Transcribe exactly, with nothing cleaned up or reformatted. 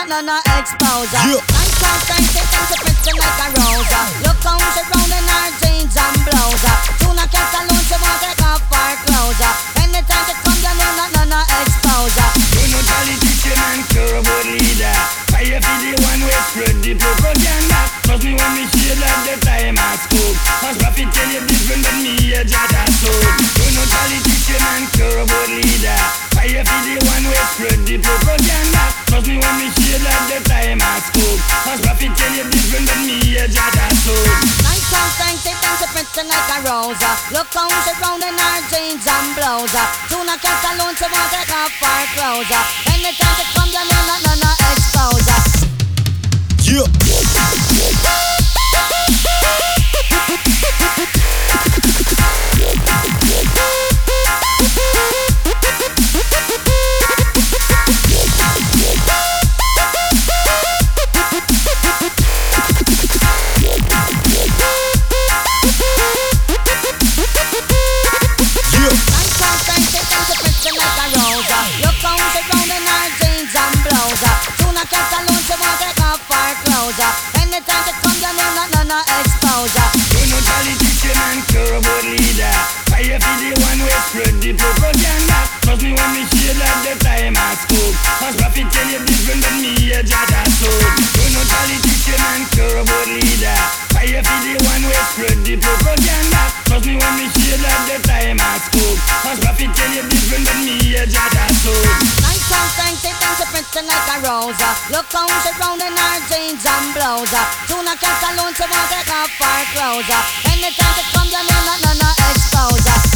no, no exposure. Yeah. Nice and sexy, things so pretty like a rose. Look how she round in her jeans and blouse. Tuna cat alone, she won't take off her clothes. Anytime she come, you know, no, no, no exposure. You know politician and corrupt leader. Fire for the one way spread the propaganda. Trust me when me share that the time I spoke. Cause profit tell you different than me a jada soul. You know politician and corrupt leader. Fire for the one way spread the propaganda. Trust me when me share that the time I spoke. Cause profit tell you different than me a jada soul. Nice and sexy, things so pretty like a rose. Look how she round in her jeans and blouse. Tuna cat alone, she won't take off her clothes. Anytime she come, you know, no, no, no exposure. Yeah. Anytime she come, you know, no, no, no exposure. You know politician and corrupt leader. Fire for the one way spread the propaganda. Trust me when me share that the time I spoke. Cause profit tell you different than me a jada soul. You know politician and corrupt leader. Fire for the one way spread the propaganda. Trust me when me share that the time I spoke. Cause profit tell you different than me a jada soul. Nice and sexy, things so pretty like a rose. Look how she round in her jeans and blouse. Tuna cat alone, she won't take off her clothes. Anytime she come, you know, no, no, no exposure.